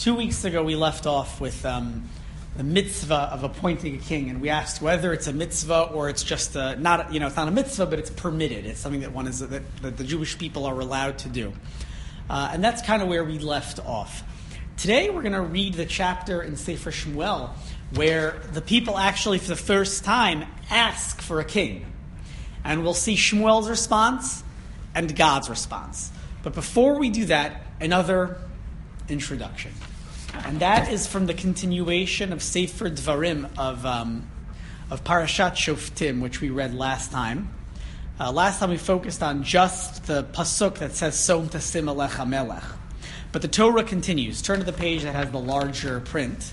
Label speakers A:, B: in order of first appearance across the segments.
A: 2 weeks ago, we left off with the mitzvah of appointing a king, and we asked whether it's a mitzvah or it's just it's not a mitzvah, but it's permitted. It's something that the Jewish people are allowed to do, and that's kind of where we left off. Today, we're going to read the chapter in Sefer Shmuel where the people actually, for the first time, ask for a king, and we'll see Shmuel's response and God's response. But before we do that, another introduction. And that is from the continuation of Sefer Dvarim of Parashat Shoftim, which we read last time. Last time we focused on just the pasuk that says Som Tasim Alecha Melech. But the Torah continues. Turn to the page that has the larger print.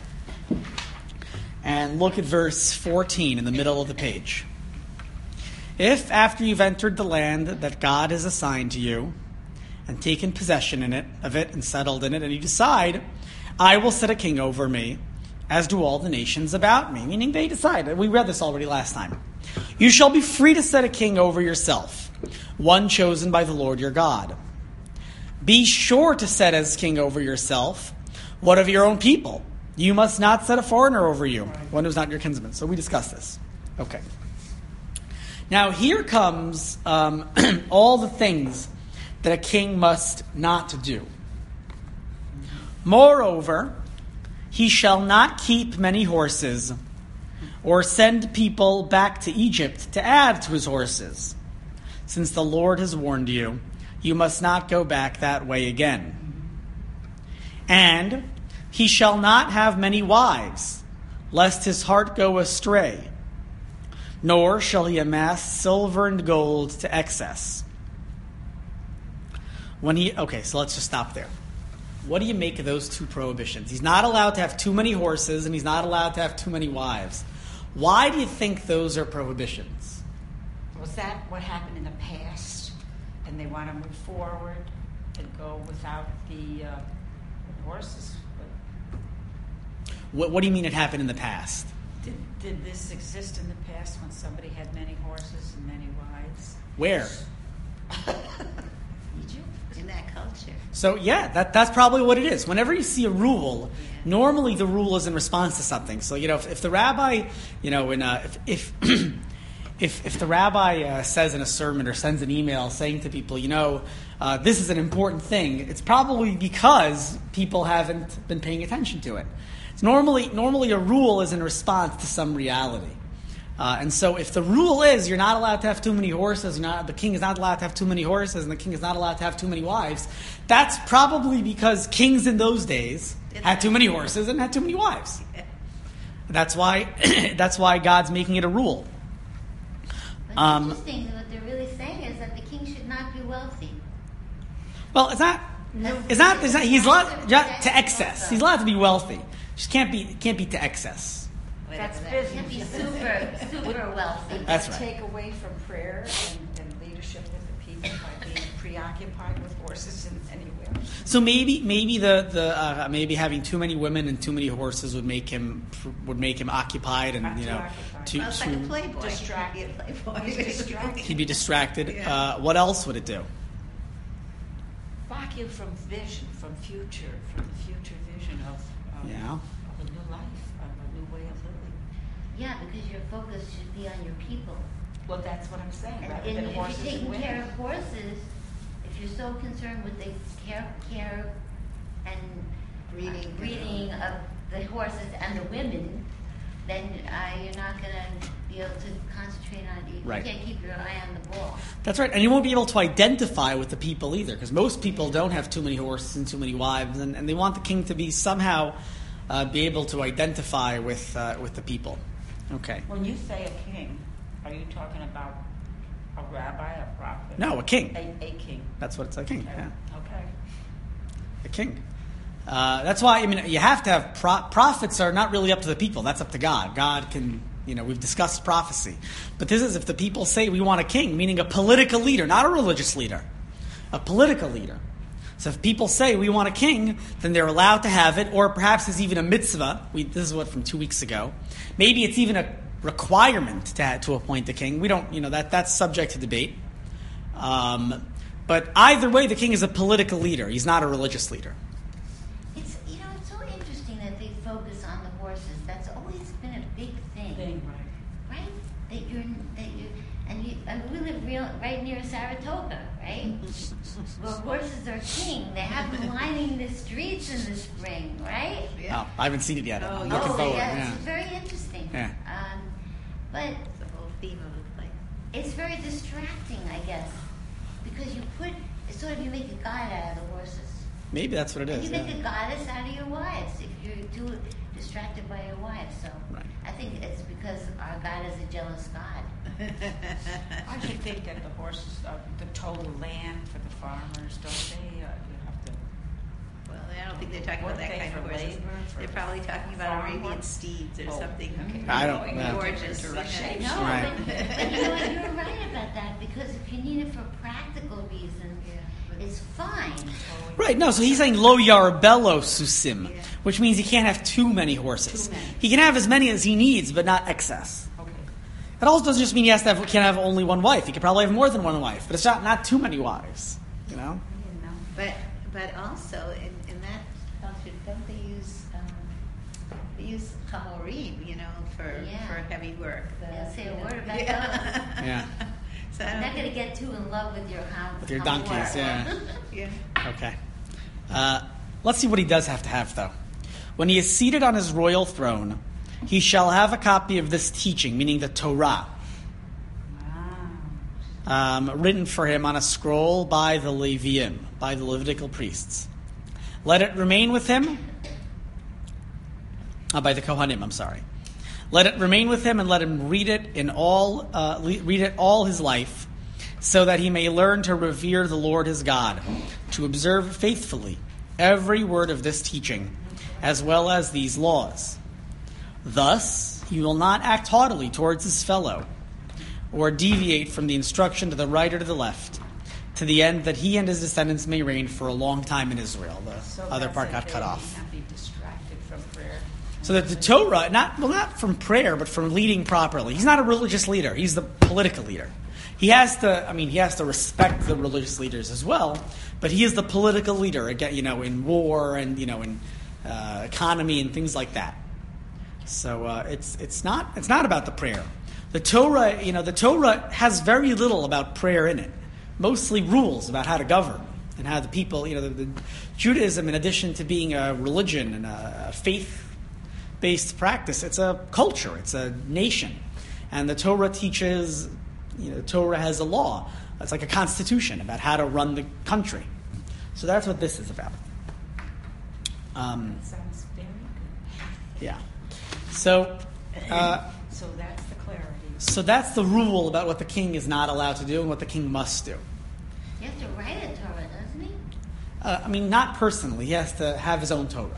A: And look at verse 14 in the middle of the page. If after you've entered the land that God has assigned to you, and taken possession of it and settled in it, and you decide, I will set a king over me, as do all the nations about me. Meaning they decide. We read this already last time. You shall be free to set a king over yourself, one chosen by the Lord your God. Be sure to set as king over yourself one of your own people. You must not set a foreigner over you, one who's not your kinsman. So we discussed this. Okay. Now here comes all the things that a king must not do. Moreover, he shall not keep many horses, or send people back to Egypt to add to his horses. Since the Lord has warned you, you must not go back that way again. And he shall not have many wives, lest his heart go astray, nor shall he amass silver and gold to excess. So let's just stop there. What do you make of those two prohibitions? He's not allowed to have too many horses, and he's not allowed to have too many wives. Why do you think those are prohibitions?
B: Was that what happened in the past, and they want to move forward and go without the horses?
A: What do you mean it happened in the past?
B: Did this exist in the past when somebody had many horses and many wives?
A: Where?
B: In that culture.
A: So that's probably what it is. Whenever you see a rule, normally the rule is in response to something. So if the rabbi, if the rabbi says in a sermon or sends an email saying to people, this is an important thing, it's probably because people haven't been paying attention to it. It's normally a rule is in response to some reality. And so if the rule is you're not allowed to have too many horses, the king is not allowed to have too many horses, and the king is not allowed to have too many wives, that's probably because kings in those days had too many horses and had too many wives. That's why God's making it a rule.
C: What's interesting, what they're really saying is that the king should not be wealthy.
A: Well, it's not. He's allowed to excess. He's allowed to be wealthy. Just can't be to excess.
B: That's
C: business. Can't be super wealthy.
A: That's right.
B: Take away from prayer and leadership with the people by being preoccupied with horses and anywhere.
A: So maybe maybe having too many women and too many horses would make him occupied and
C: It's like a playboy.
B: Distracted.
A: He'd be distracted. Yeah. What else would it do?
B: Block you from the future vision of a new life, of a new way of living.
C: Yeah, because your focus should be on your people.
B: Well, that's what I'm saying.
C: And if you're taking care of horses, if you're so concerned with the care and breeding of the horses and the women, then you're not going to be able to concentrate on it.
A: Right.
C: You can't keep your eye on the ball.
A: That's right. And you won't be able to identify with the people either, because most people don't have too many horses and too many wives, and they want the king to be somehow be able to identify with the people. Okay.
B: When you say a king, are you talking about a rabbi, a prophet?
A: No, a king.
B: A king.
A: That's what it's a king. Yeah.
B: Okay.
A: A king. That's why, you have to have prophets are not really up to the people. That's up to God. God can, we've discussed prophecy. But this is if the people say we want a king, meaning a political leader, not a religious leader, a political leader. So if people say we want a king, then they're allowed to have it, or perhaps it's even a mitzvah. This is from 2 weeks ago. Maybe it's even a requirement to appoint a king. We don't, that's subject to debate. But either way, the king is a political leader. He's not a religious leader.
C: It's,
B: thing, right?
C: right? And we live right near Saratoga, right? Where horses are king. They have them lining the streets in the spring, right?
A: Oh, I haven't seen it yet. I'm
D: yeah.
A: looking forward.
C: yeah,
A: Yeah.
C: it's very interesting.
A: Yeah.
C: But
D: It's the whole theme of the play.
C: it's very distracting, I guess, because you make a god out of the horses.
A: Maybe that's what it
C: And
A: is.
C: you make
A: Yeah.
C: a goddess out of your wives if you're too distracted by your wives. So
A: Right.
C: I think it's because our God is a jealous God.
B: I should think that the horses, the total land for the farmers, don't they? You have to.
D: Well, I don't think they're talking about that
B: What
D: kind of
B: for
D: horses.
B: labor, for
D: They're probably talking about
B: farm
D: Arabian
B: work?
D: steeds or
B: Oh,
D: something.
B: okay.
A: I don't know.
D: Gorgeous.
B: Into shape.
C: No,
A: Right.
C: but you know what? You're right about that because if you need it for practical reasons, it's fine.
A: Right, no, so he's saying lo yarbello susim,
D: Yeah.
A: which means he can't have too many horses.
B: Too many.
A: He can have as many as he needs, but not excess.
B: Okay.
A: It also doesn't just mean he can't have only one wife. He could probably have more than one wife, but it's not too many wives, you know?
B: I didn't know.
D: But also in that culture, don't they use chamorim, for heavy work?
C: Yeah, say a word about
D: yeah.
A: Yeah.
D: So
C: I'm not going to get too in love with your
A: donkeys, yeah.
D: yeah.
A: Okay. Let's see what he does have to have, though. When he is seated on his royal throne, he shall have a copy of this teaching, meaning the Torah,
B: Wow.
A: written for him on a scroll by the Leviim, by the Levitical priests. Let it remain with him, by the Kohanim, I'm sorry. Let it remain with him and let him read it all his life, so that he may learn to revere the Lord his God, to observe faithfully every word of this teaching, as well as these laws. Thus, he will not act haughtily towards his fellow, or deviate from the instruction to the right or to the left, to the end that he and his descendants may reign for a long time in Israel. The
B: So
A: other
B: that's
A: part
B: it,
A: got
B: they
A: cut
B: may
A: off.
B: Not be distracted from prayer.
A: So that the Torah, not from prayer, but from leading properly. He's not a religious leader. He's the political leader. He has to respect the religious leaders as well, but he is the political leader, again, in war and, in economy and things like that. So it's not about the prayer. The Torah has very little about prayer in it. Mostly rules about how to govern and how the people, the Judaism, in addition to being a religion and a faith-based practice, it's a culture, it's a nation. And the Torah teaches, the Torah has a law. It's like a constitution about how to run the country. So that's what this is about.
B: That sounds very good.
A: Yeah. So
B: So that's the clarity.
A: so that's the rule about what the king is not allowed to do and what the king must do.
C: You have to write a Torah, doesn't he?
A: Not personally. He has to have his own Torah.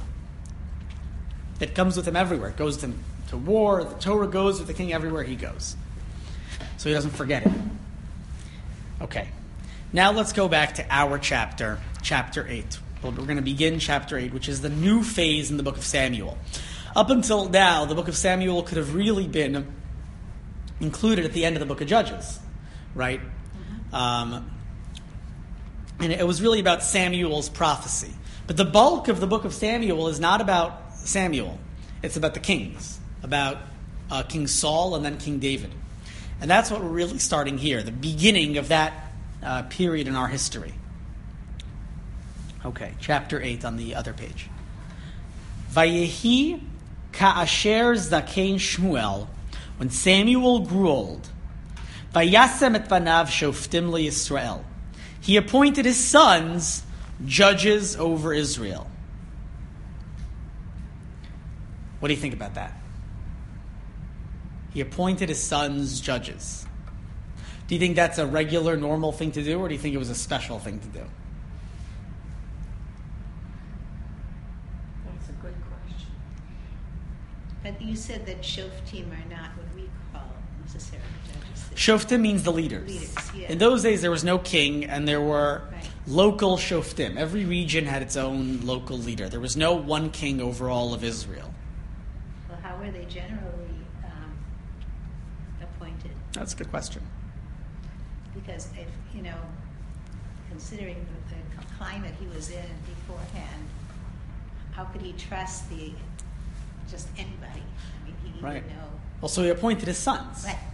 A: It comes with him everywhere. It goes with him to war. The Torah goes with the king everywhere he goes. So he doesn't forget it. Okay. Now let's go back to our chapter 8. Well, we're going to begin chapter 8, which is the new phase in the book of Samuel. Up until now, the book of Samuel could have really been included at the end of the book of Judges, right? And it was really about Samuel's prophecy. But the bulk of the book of Samuel is not about Samuel. It's about the kings, about King Saul and then King David. And that's what we're really starting here, the beginning of that period in our history. Okay, chapter 8 on the other page. Vayehi ka'asher zaken Shmuel, when Samuel grew old, vayasem et banav shoftim leYisrael, he appointed his sons judges over Israel. What do you think about that? He appointed his sons judges. Do you think that's a regular, normal thing to do, or do you think it was a special thing to do?
B: That's a good question.
D: But you said that shoftim are not what we call necessarily judges.
A: Shoftim means the leaders.
D: Yeah.
A: In those days, there was no king, and there were
D: Right.
A: local shoftim. Every region had its own local leader. There was no one king over all of Israel.
D: Well, how were they generally appointed?
A: That's a good question.
D: Because if, considering the climate he was in beforehand, how could he trust the just anybody. I mean, he
A: Right.
D: would know.
A: Well, so he appointed his sons.
D: Right.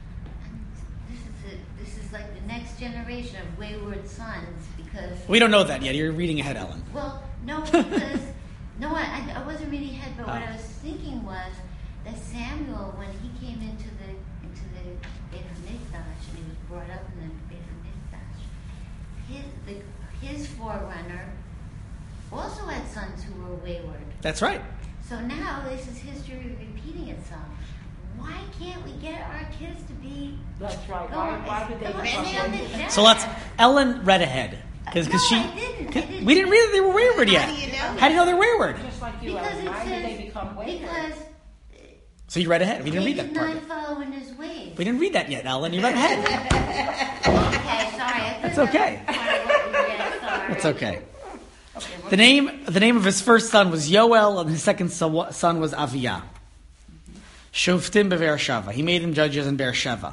C: This is like the next generation of wayward sons because.
A: We don't know that yet. You're reading ahead, Ellen.
C: Well, no, because no, I wasn't reading ahead, but what
A: Oh.
C: I was thinking was that Samuel, when he came into the Beit HaMikdash and he was brought up in the Beit HaMikdash, his forerunner also had sons who were wayward.
A: That's right.
C: So now this is history repeating itself. Why can't we get our kids to be?
B: That's right.
C: going-
B: Why would they
C: going
B: become
C: on the
B: wayward?
C: death?
A: So Ellen read ahead. Because
C: No,
A: she.
C: I didn't.
A: We didn't read that they were wayward yet.
D: How do you know?
A: How do you know they're wayward?
B: Just like you,
C: Because
B: Ellen.
C: it
B: Why
C: says
B: did they become wayward?
C: because
A: So you read ahead. We didn't
C: they
A: read that
C: did
A: part
C: not
A: yet.
C: follow in his ways.
A: We didn't read that yet, Ellen. You read ahead.
C: Okay, sorry. I
A: That's
C: thought
A: okay.
C: that was part of what we read, sorry.
A: It's okay.
B: Okay, what-
A: The name of his first son was Yoel, and his second son was Aviyah. Shoftim be'Beersheva. He made him judges in Beersheva.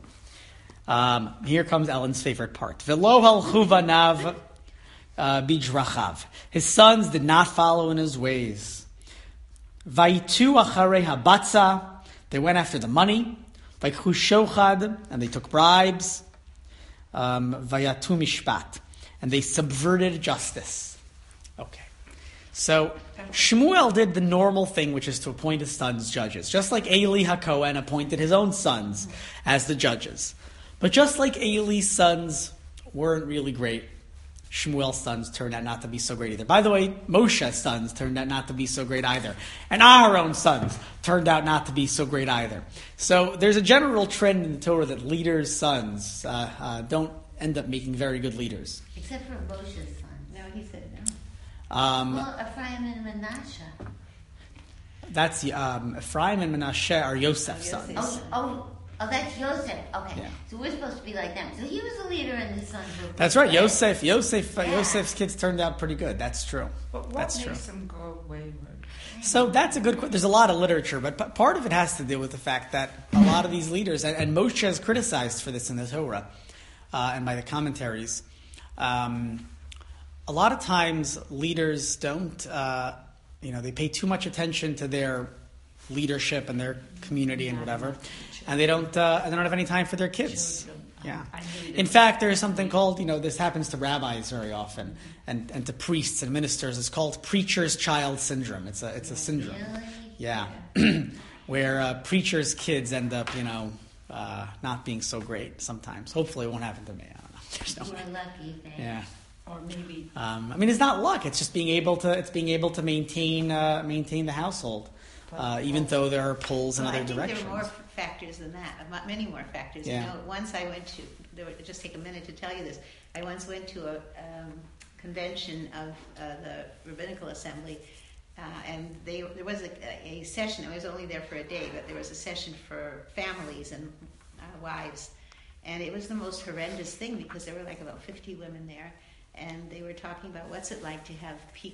A: Here comes Ellen's favorite part. V'lo halchu vanav bidrachav. His sons did not follow in his ways. Vayitu acharei habatza. They went after the money. Vayikhu shochad, and they took bribes. Vayatu mishpat, and they subverted justice. Okay. So Shmuel did the normal thing, which is to appoint his sons judges, just like Eli HaKohen appointed his own sons as the judges. But just like Eli's sons weren't really great, Shmuel's sons turned out not to be so great either. By the way, Moshe's sons turned out not to be so great either. And Aharon's sons turned out not to be so great either. So there's a general trend in the Torah that leaders' sons don't end up making very good leaders.
C: Except for Moshe's sons.
D: No, he said no.
C: Well, Ephraim and Manasseh.
A: That's Ephraim and Menashe are Yosef's
D: Yosef.
A: sons.
C: Oh, that's Yosef. Okay,
A: Yeah.
C: so we're supposed to be like them. So he was the leader, and his sons were.
A: That's right.
C: Yeah.
A: Yosef's kids turned out pretty good. That's true.
B: But what
A: That's
B: makes
A: true.
B: them go wayward?
A: So that's a good. There's a lot of literature, but part of it has to do with the fact that a lot of these leaders, and Moshe is criticized for this in the Torah and by the commentaries. A lot of times, leaders don't. They pay too much attention to their leadership and their community and whatever, and they don't have any time for their kids. Yeah. In fact, there is something called, this happens to rabbis very often, and to priests and ministers. It's called preacher's child syndrome. It's a syndrome.
C: Really?
A: Yeah, where preachers' kids end up, not being so great sometimes. Hopefully, it won't happen to me. I don't know. There's no way.
C: You're lucky, man.
A: Yeah.
B: Or maybe
A: It's not luck. It's just being able to maintain the household, even though there are pulls in
D: Well,
A: other
D: I think
A: directions.
D: there are more factors than that. Many more factors.
A: Yeah.
D: Once I went to. Just take a minute to tell you this. I once went to a convention of the Rabbinical Assembly, and there was a session. I was only there for a day, but there was a session for families and wives, and it was the most horrendous thing because there were like about 50 women there. And they were talking about what's it like to have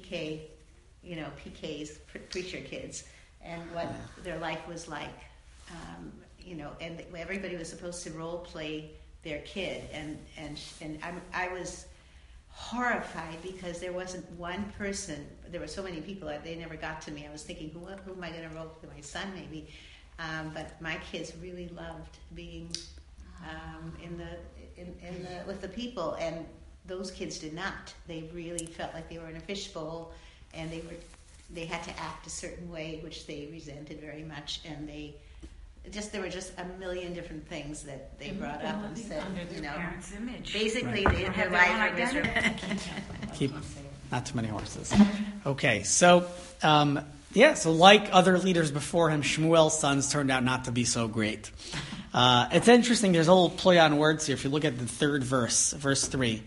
D: PKs, preacher kids, and what their life was like, and everybody was supposed to role play their kid, and I was horrified because there wasn't one person. There were so many people that they never got to me. I was thinking, who am I going to role play? My son, maybe, but my kids really loved being with the people and. Those kids did not. They really felt like they were in a fishbowl, and they had to act a certain way, which they resented very much. And there were just a million different things that they brought up and said,
B: under their parents' image.
D: basically
B: Right.
D: their lives were miserable.
A: Keep not too many horses. Okay, so so like other leaders before him, Shmuel's sons turned out not to be so great. It's interesting. There's a little play on words here. If you look at the third verse 3.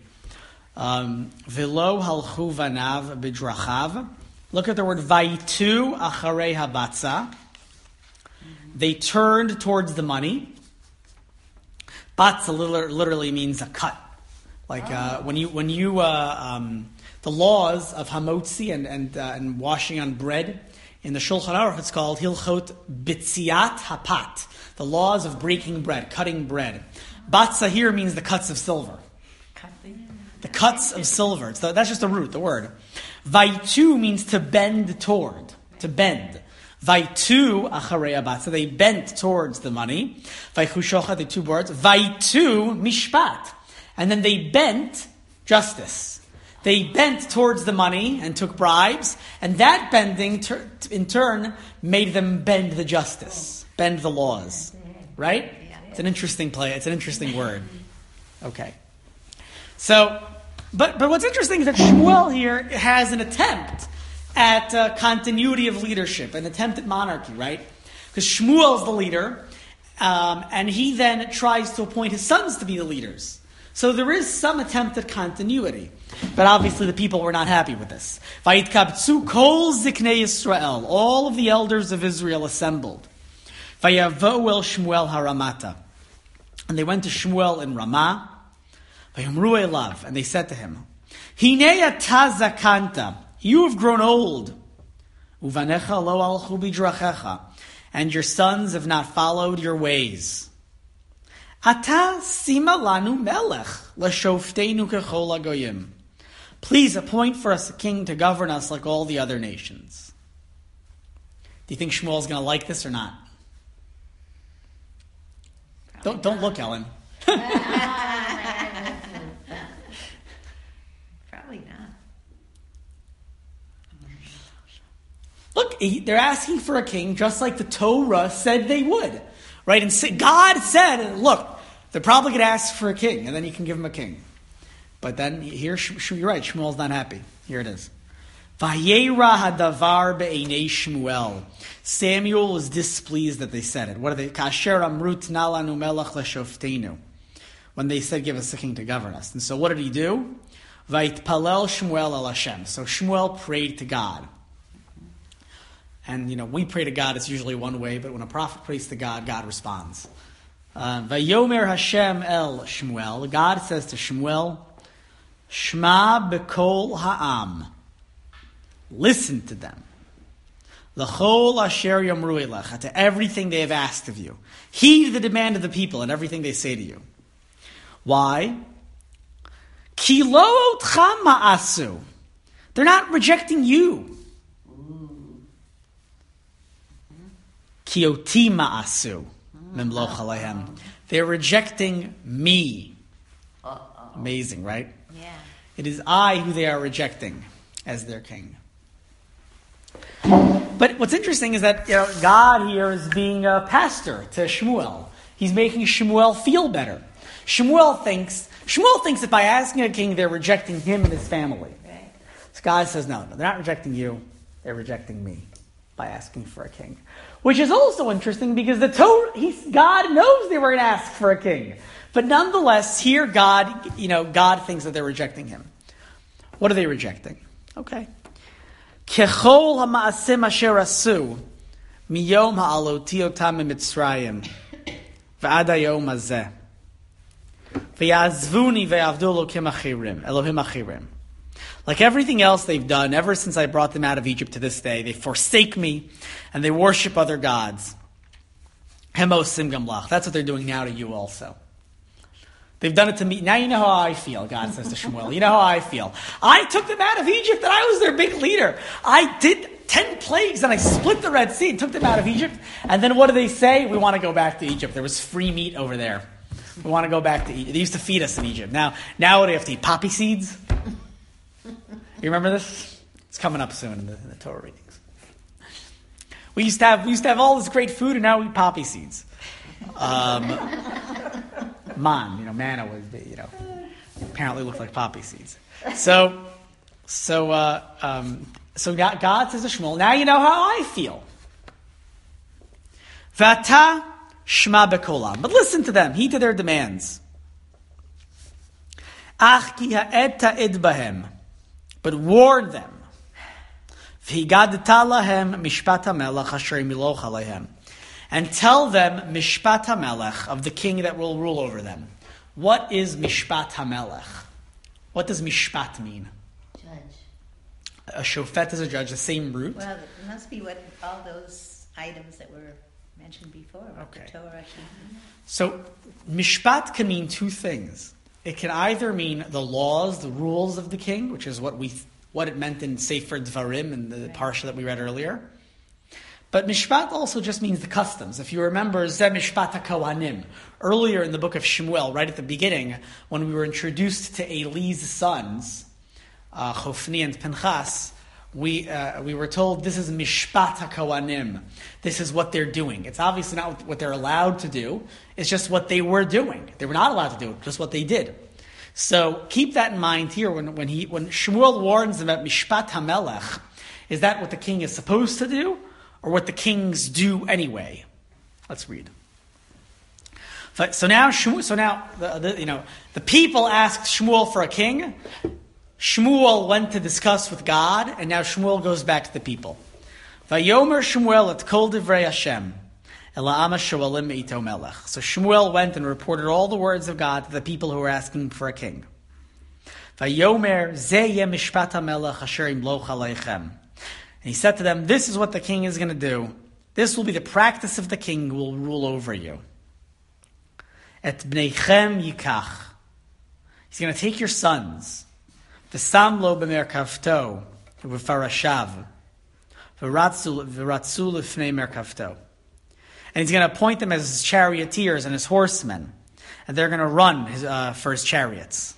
A: Velo halchu vanav bidrachav. Look at the word vayitu acharei habatza. They turned towards the money. Batza literally means a cut. Like when you the laws of hamotzi and washing on bread in the Shulchan Aruch, it's called hilchot bitziat hapat. The laws of breaking bread, cutting bread. Batza here means the cuts of silver. The cuts of silver. That's just the root, the word. Vaitu means to bend toward. To bend. Vaitu acharei abat. So they bent towards the money. Vaichu the two words. Vaitu mishpat. And then they bent justice. They bent towards the money and took bribes. And that bending, in turn, made them bend the justice. Bend the laws. Right? It's an interesting play. It's an interesting word. Okay. So, but what's interesting is that Shmuel here has an attempt at continuity of leadership, an attempt at monarchy, right? Because Shmuel is the leader, and he then tries to appoint his sons to be the leaders. So there is some attempt at continuity. But obviously the people were not happy with this. Vayitkabtzu kol ziknei Yisrael, all of the elders of Israel assembled. Vayavo'u el Shmuel haramata. And they went to Shmuel in Ramah. Vayomru elav, and they said to him, Hinei ata zakanta, you have grown old. Uvanecha lo alchu bidrachecha, and your sons have not followed your ways. Ata sima lanu melech l'shoftenu kechol hagoyim. Please appoint for us a king to govern us like all the other nations. Do you think Shmuel's going to like this or not? Don't look, Ellen.
D: Probably not.
A: Look, they're asking for a king just like the Torah said they would. Right? And God said, look, they're probably going to ask for a king, and then you can give them a king. But then, here, you're right, Shmuel's not happy. Here it is. Vayera hadavar be'einei Shmuel. Samuel was displeased that they said it. What are they? Kasher amrut nalanu melech leshoftenu. When they said, give us a king to govern us. And so what did he do? Vayitpalel Shmuel el Hashem. So Shmuel prayed to God. And, we pray to God, it's usually one way, but when a prophet prays to God, God responds. Vayomer Hashem el Shmuel. God says to Shmuel, Shma bekol ha'am. Listen to them. L'chol asher yomru elecha, to everything they have asked of you. Heed the demand of the people and everything they say to you. Why? Ki lo otcha ma'asu. They're not rejecting you. Ki oti ma'asu. Memloch alehem. They're rejecting me. Amazing, right?
D: Yeah.
A: It is I who they are rejecting as their king. But what's interesting is that God here is being a pastor to Shmuel. He's making Shmuel feel better. Shmuel thinks that by asking a king, they're rejecting him and his family.
D: Right.
A: So God says, no, they're not rejecting you. They're rejecting me by asking for a king. Which is also interesting because God knows they were going to ask for a king. But nonetheless, here God thinks that they're rejecting him. What are they rejecting? Okay. Kechol ha'ma'asim asher asu miyom ha'aloti otam mitzrayim v'ad hayom hazeh v'yazvuni v'yavdu Elohim achirim. Like everything else they've done ever since I brought them out of Egypt to this day, they forsake me and they worship other gods. Hemosim gamlach. That's what they're doing now to you also. They've done it to me. Now you know how I feel, God says to Shmuel. You know how I feel. I took them out of Egypt and I was their big leader. I did 10 plagues and I split the Red Sea and took them out of Egypt. And then what do they say? We want to go back to Egypt. There was free meat over there. We want to go back to Egypt. They used to feed us in Egypt. Now what do you have to eat? Poppy seeds? You remember this? It's coming up soon in the Torah readings. We used to have all this great food and now we eat poppy seeds. Manna was, apparently looked like poppy seeds. So God says to Shmuel, now you know how I feel. Vata shma bekolam. But listen to them, heed to their demands. Ach ki ha'ed ta'id bahem. But warn them. V'higadta lahem mishpat ha'melech asher miloch alehem. And tell them Mishpat HaMelech, of the king that will rule over them. What is Mishpat HaMelech? What does Mishpat mean?
C: Judge.
A: A shofet is a judge, the same root.
D: Well, it must be what all those items that were mentioned before.
A: Okay.
D: The Torah.
A: So Mishpat can mean two things. It can either mean the laws, the rules of the king, which is what it meant in Sefer Dvarim, in the parsha that we read earlier. But mishpat also just means the customs. If you remember, Zeh Mishpat HaKohanim. Earlier in the book of Shemuel, right at the beginning, when we were introduced to Eli's sons, Chofni and Pinchas, we were told this is Mishpat HaKohanim. This is what they're doing. It's obviously not what they're allowed to do. It's just what they were doing. They were not allowed to do it, just what they did. So keep that in mind here when Shemuel warns them about Mishpat HaMelech. Is that what the king is supposed to do, or what the kings do anyway? Let's read. So now the people asked Shmuel for a king. Shmuel went to discuss with God, and now Shmuel goes back to the people. Vayomer Shmuel et kol divrei Hashem, ela ama shoalim me'ito melech. So Shmuel went and reported all the words of God to the people who were asking for a king. Vayomer zeh yeh mishpat hamelech asher imloch aleichem. And he said to them, this is what the king is going to do. This will be the practice of the king who will rule over you. Et bneichem yikach. He's going to take your sons. V'sam lo b'merkavto, v'farashav, v'ratzu l'fnei merkavto. And he's going to appoint them as his charioteers and his horsemen. And they're going to run for his chariots.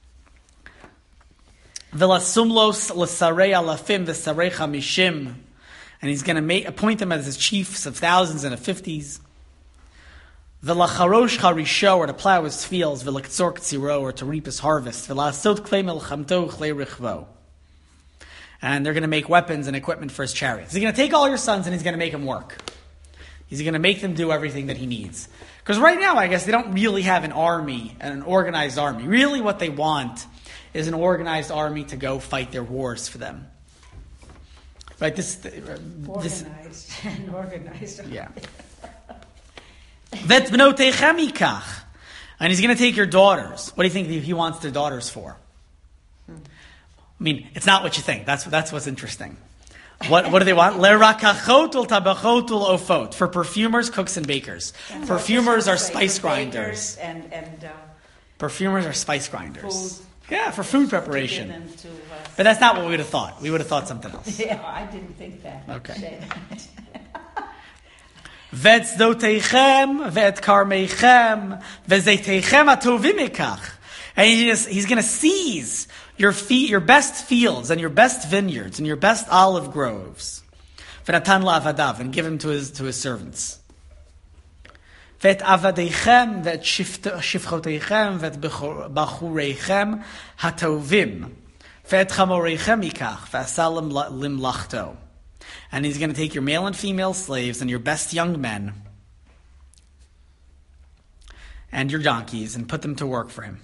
A: V'lasumlos l'sarei alafim v'sarei chamishim. And he's going to appoint them as his chiefs of thousands and of 50s. V'lacharosh charisho, or to plow his fields, v'laktzor k'tziro, or to reap his harvest, v'lasot klei melchamto klei richvo. And they're going to make weapons and equipment for his chariots. He's going to take all your sons and he's going to make them work. He's going to make them do everything that he needs. Because right now, I guess, they don't really have an army, and an organized army. Really what they want is an organized army to go fight their wars for them. Right?
B: Organized and organized.
A: Yeah. Vet b'notechem yikach. And he's going to take your daughters. What do you think he wants their daughters for? I mean, it's not what you think. That's what's interesting. What do they want? Lerakachot ul tabachot ul ofot. For perfumers, cooks, and bakers. And perfumers are spice grinders.
B: And
A: perfumers are spice grinders.
B: Food.
A: Yeah, for food preparation. But that's not what we would have thought. We would have thought something else.
B: Yeah, I didn't think that.
A: Okay. Vet zdoteichem, vet karmeichem, vezeteichem atovim ikach. And he's going to seize your best fields and your best vineyards and your best olive groves. V'natan la'avadav, and give him to his servants. Vet avadeichem, vet shifchoteichem, vet bachureichem hatovim. Vet chamoreichem ikach, v'asalim limlachto. And he's going to take your male and female slaves and your best young men and your donkeys and put them to work for him.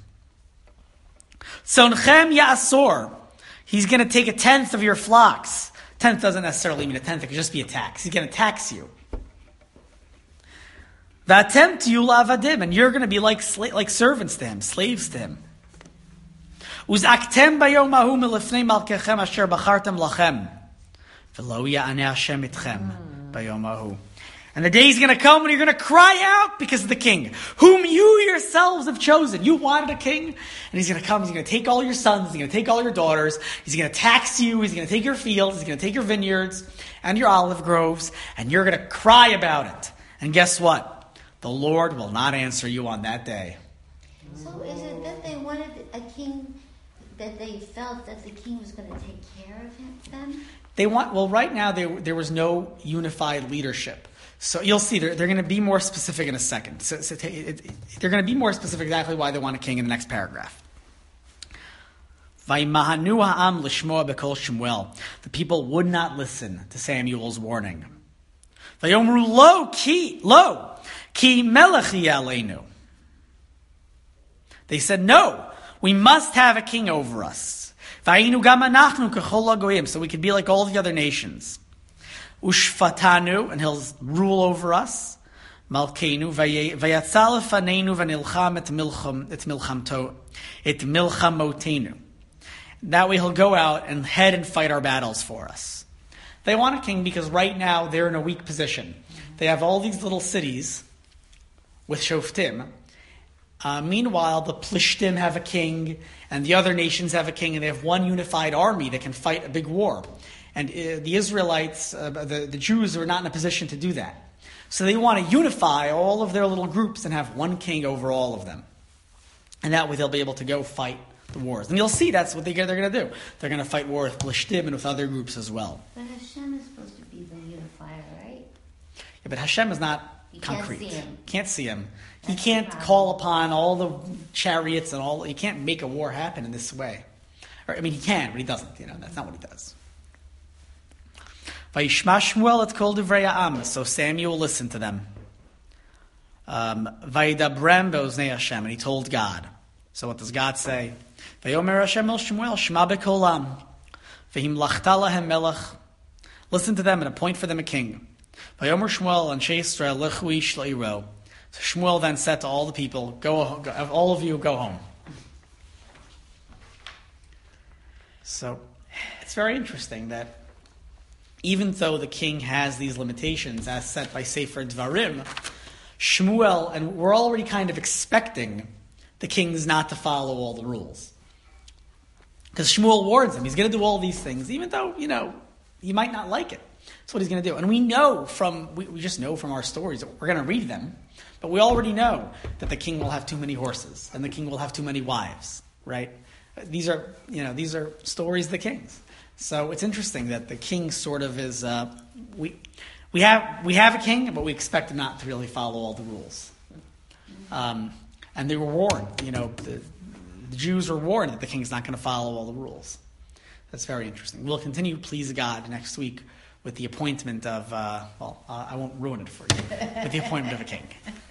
A: Sonchem ya'asor. He's going to take 1/10 of your flocks. 10th doesn't necessarily mean 1/10. It could just be a tax. He's going to tax you. V'atem tiyu la'avadim. And you're going to be like servants to him, slaves to him. Uzaktem bayom hahu milifnei malkechem asher bachartem lachem. And the day is going to come when you're going to cry out because of the king, whom you yourselves have chosen. You wanted a king, and he's going to come. He's going to take all your sons. He's going to take all your daughters. He's going to tax you. He's going to take your fields. He's going to take your vineyards and your olive groves, and you're going to cry about it. And guess what? The Lord will not answer you on that day.
C: So is it that they wanted a king, that they felt that the king was going to take care of them?
A: Right now there was no unified leadership. So you'll see they're going to be more specific in a second. So they're going to be more specific exactly why they want a king in the next paragraph. Vayimahanu ha'am lishmoa bekol Shemuel. The people would not listen to Samuel's warning. Vayomru lo ki melech yaleinu. They said, no, we must have a king over us. So we could be like all the other nations. Ushfatanu, and he'll rule over us. Malkeinu, vayatzal fanenu vanilcham et milchamotenu. That way he'll go out and head and fight our battles for us. They want a king because right now they're in a weak position. They have all these little cities with shoftim. Meanwhile, the Plishtim have a king, and the other nations have a king, and they have one unified army that can fight a big war. And the Israelites, the Jews, are not in a position to do that. So they want to unify all of their little groups and have one king over all of them. And that way they'll be able to go fight the wars. And you'll see that's what they're going to do. They're going to fight war with Plishtim and with other groups as well.
C: But Hashem is supposed to be the unifier, right?
A: Yeah, but Hashem is not
C: You
A: concrete.
C: can't see him.
A: Can't see him. He
C: That's
A: can't
C: the problem.
A: call upon all the chariots and all. He can't make a war happen in this way. Or, I mean, he can, but he doesn't. That's not what he does. Vayishma Shmuel et kol divrei ha'am. So Samuel listened to them. Vayidabrem be'oznei Hashem, and he told God. So what does God say? Vayomer Hashem el Shmuel Shema bekolam. V'himlachta lahem melech. Listen to them and appoint for them a king. Vayomer Shmuel Anshe Yisrael lechu ish le'iro. So Shmuel then said to all the people, go, all of you, go home. So it's very interesting that even though the king has these limitations as set by Sefer Dvarim, Shmuel, and we're already kind of expecting the kings not to follow all the rules. Because Shmuel warns him, he's going to do all these things, even though, he might not like it. That's what he's going to do. And we know we just know from our stories, we're going to read them, but we already know that the king will have too many horses, and the king will have too many wives, right? These are stories of the kings. So it's interesting that the king sort of is, we have a king, but we expect him not to really follow all the rules. And they were warned, the Jews were warned that the king's not going to follow all the rules. That's very interesting. We'll continue, please God, next week with the appointment of, I won't ruin it for you, with the appointment of a king.